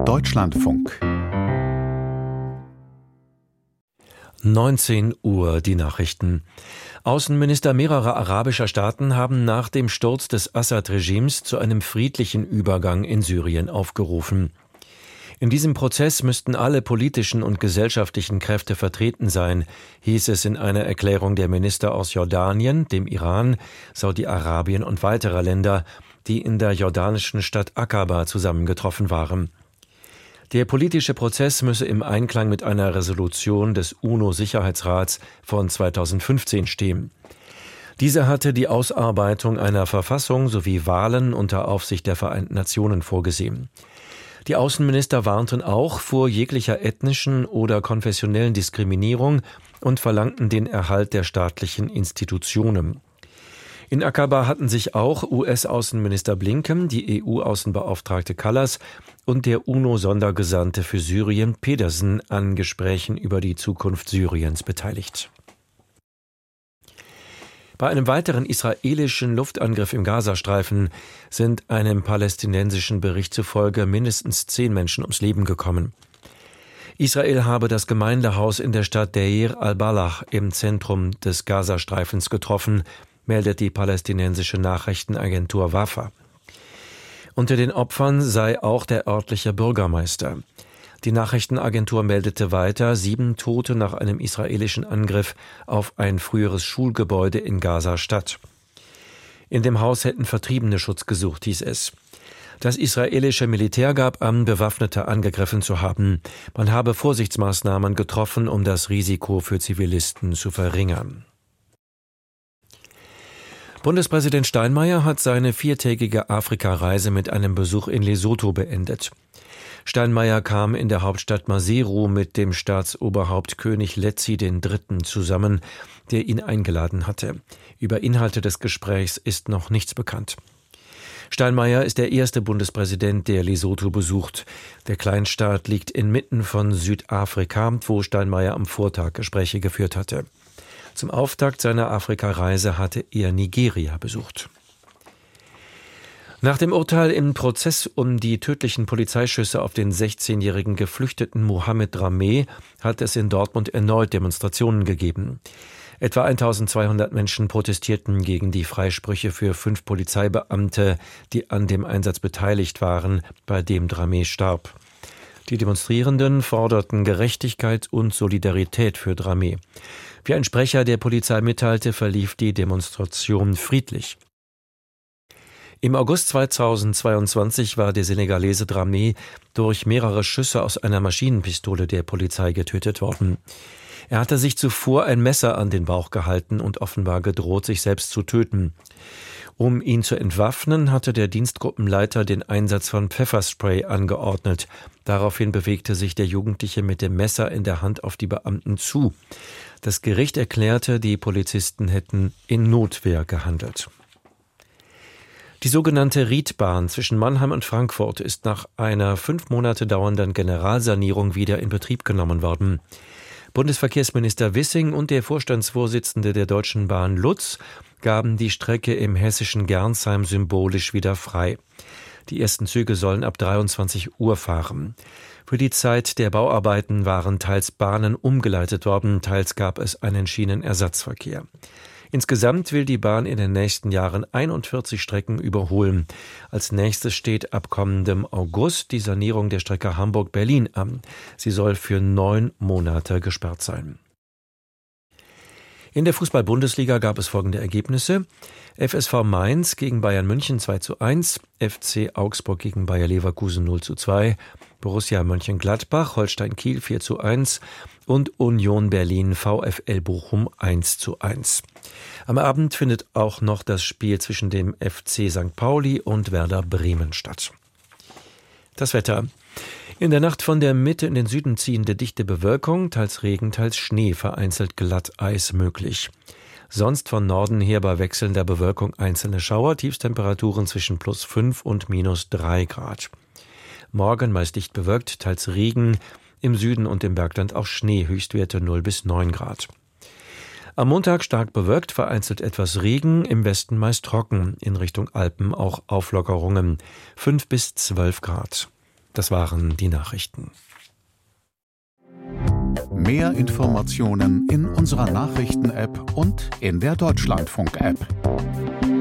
Deutschlandfunk. 19 Uhr, die Nachrichten. Außenminister mehrerer arabischer Staaten haben nach dem Sturz des Assad-Regimes zu einem friedlichen Übergang in Syrien aufgerufen. In diesem Prozess müssten alle politischen und gesellschaftlichen Kräfte vertreten sein, hieß es in einer Erklärung der Minister aus Jordanien, dem Iran, Saudi-Arabien und weiterer Länder, die in der jordanischen Stadt Aqaba zusammengetroffen waren. Der politische Prozess müsse im Einklang mit einer Resolution des UNO-Sicherheitsrats von 2015 stehen. Diese hatte die Ausarbeitung einer Verfassung sowie Wahlen unter Aufsicht der Vereinten Nationen vorgesehen. Die Außenminister warnten auch vor jeglicher ethnischen oder konfessionellen Diskriminierung und verlangten den Erhalt der staatlichen Institutionen. In Aqaba hatten sich auch US-Außenminister Blinken, die EU-Außenbeauftragte Kallas und der UNO-Sondergesandte für Syrien Pedersen an Gesprächen über die Zukunft Syriens beteiligt. Bei einem weiteren israelischen Luftangriff im Gazastreifen sind einem palästinensischen Bericht zufolge mindestens 10 Menschen ums Leben gekommen. Israel habe das Gemeindehaus in der Stadt Deir al-Balah im Zentrum des Gazastreifens getroffen, meldet die palästinensische Nachrichtenagentur Wafa. Unter den Opfern sei auch der örtliche Bürgermeister. Die Nachrichtenagentur meldete weiter 7 Tote nach einem israelischen Angriff auf ein früheres Schulgebäude in Gaza-Stadt. In dem Haus hätten Vertriebene Schutz gesucht, hieß es. Das israelische Militär gab an, Bewaffnete angegriffen zu haben. Man habe Vorsichtsmaßnahmen getroffen, um das Risiko für Zivilisten zu verringern. Bundespräsident Steinmeier hat seine 4-tägige Afrikareise mit einem Besuch in Lesotho beendet. Steinmeier kam in der Hauptstadt Maseru mit dem Staatsoberhaupt König Letzi III. Zusammen, der ihn eingeladen hatte. Über Inhalte des Gesprächs ist noch nichts bekannt. Steinmeier ist der erste Bundespräsident, der Lesotho besucht. Der Kleinstaat liegt inmitten von Südafrika, wo Steinmeier am Vortag Gespräche geführt hatte. Zum Auftakt seiner Afrikareise hatte er Nigeria besucht. Nach dem Urteil im Prozess um die tödlichen Polizeischüsse auf den 16-jährigen Geflüchteten Mohamed Dramé hat es in Dortmund erneut Demonstrationen gegeben. Etwa 1200 Menschen protestierten gegen die Freisprüche für 5 Polizeibeamte, die an dem Einsatz beteiligt waren, bei dem Dramé starb. Die Demonstrierenden forderten Gerechtigkeit und Solidarität für Dramé. Wie ein Sprecher der Polizei mitteilte, verlief die Demonstration friedlich. Im August 2022 war der Senegalese Dramé durch mehrere Schüsse aus einer Maschinenpistole der Polizei getötet worden. Er hatte sich zuvor ein Messer an den Bauch gehalten und offenbar gedroht, sich selbst zu töten. Um ihn zu entwaffnen, hatte der Dienstgruppenleiter den Einsatz von Pfefferspray angeordnet. Daraufhin bewegte sich der Jugendliche mit dem Messer in der Hand auf die Beamten zu. Das Gericht erklärte, die Polizisten hätten in Notwehr gehandelt. Die sogenannte Riedbahn zwischen Mannheim und Frankfurt ist nach einer 5 Monate dauernden Generalsanierung wieder in Betrieb genommen worden. Bundesverkehrsminister Wissing und der Vorstandsvorsitzende der Deutschen Bahn Lutz gaben die Strecke im hessischen Gernsheim symbolisch wieder frei. Die ersten Züge sollen ab 23 Uhr fahren. Für die Zeit der Bauarbeiten waren teils Bahnen umgeleitet worden, teils gab es einen Schienenersatzverkehr. Insgesamt will die Bahn in den nächsten Jahren 41 Strecken überholen. Als nächstes steht ab kommendem August die Sanierung der Strecke Hamburg-Berlin an. Sie soll für 9 Monate gesperrt sein. In der Fußball-Bundesliga gab es folgende Ergebnisse. FSV Mainz gegen Bayern München 2:1, FC Augsburg gegen Bayer Leverkusen 0:2, Borussia Mönchengladbach, Holstein Kiel 4:1 und Union Berlin VfL Bochum 1:1. Am Abend findet auch noch das Spiel zwischen dem FC St. Pauli und Werder Bremen statt. Das Wetter. In der Nacht von der Mitte in den Süden ziehende dichte Bewölkung, teils Regen, teils Schnee, vereinzelt Glatteis möglich. Sonst von Norden her bei wechselnder Bewölkung einzelne Schauer, Tiefstemperaturen zwischen +5 und -3 Grad. Morgen meist dicht bewölkt, teils Regen, im Süden und im Bergland auch Schnee, Höchstwerte 0 bis 9 Grad. Am Montag stark bewölkt, vereinzelt etwas Regen, im Westen meist trocken, in Richtung Alpen auch Auflockerungen, 5 bis 12 Grad. Das waren die Nachrichten. Mehr Informationen in unserer Nachrichten-App und in der Deutschlandfunk-App.